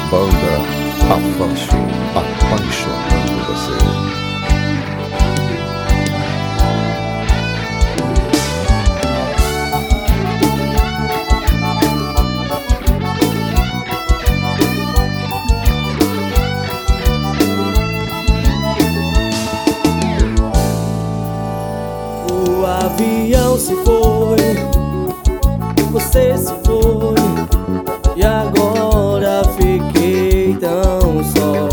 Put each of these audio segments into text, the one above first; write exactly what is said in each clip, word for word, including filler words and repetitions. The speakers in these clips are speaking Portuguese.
Banda Afancho, apaixonando você. O avião se foi, você se foi, e agora fiquei tão só.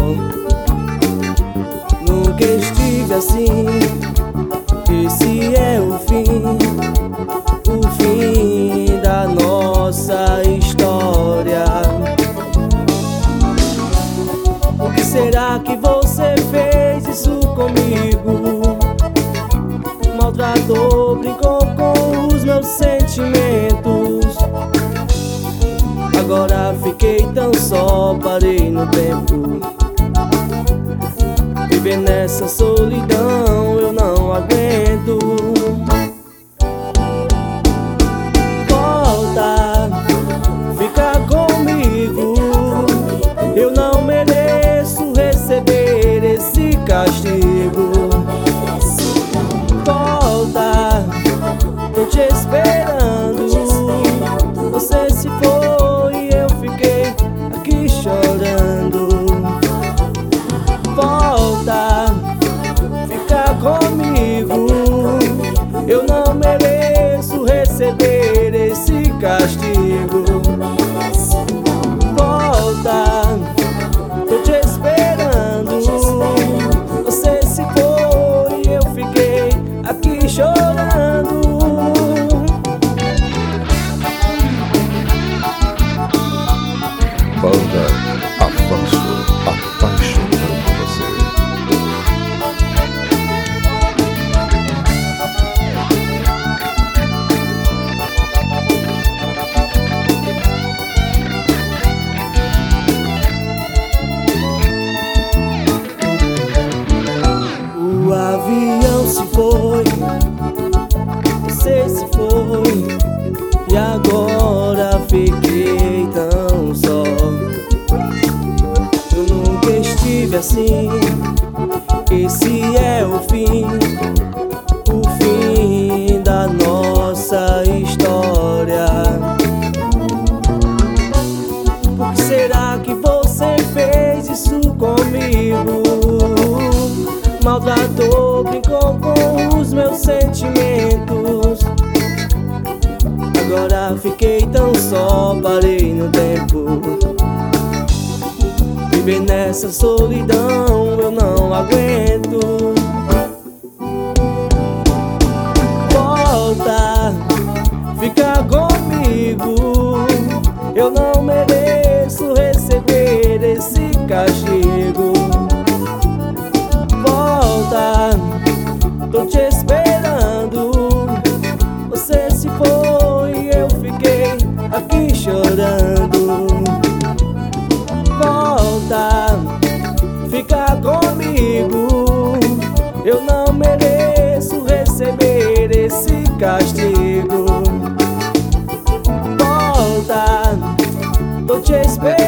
Nunca estive assim, esse é o fim, o fim da nossa história. O que será que você fez isso comigo? Maltratou, brincou com os meus sentimentos. Agora fiquei tão só, parei no tempo. Viver nessa solidão eu não aguento. Volta, fica comigo. Eu não mereço receber esse castigo. Volta, tô te esperando. Você se foi e eu fiquei aqui chorando. Volta, fica comigo. Eu não mereço receber esse castigo. Volta, tô te esperando. Você se foi e eu fiquei aqui chorando. Banda Afancho, apaixonando você. O avião se foi, você se foi, e agora fiquei tão só. Eu nunca estive assim, esse é o fim, o fim da nossa história. Por que será que você fez isso comigo? Maltratou, brincou com os meus sentimentos. Agora fiquei tão só, parei no tempo. Viver nessa solidão eu não aguento. Volta, fica comigo. Eu não mereço receber esse castigo. Volta, tô te esperando. Você se foi e eu fiquei aqui chorando. Volta, fica comigo. Eu não mereço receber esse castigo. Volta, tô te esperando.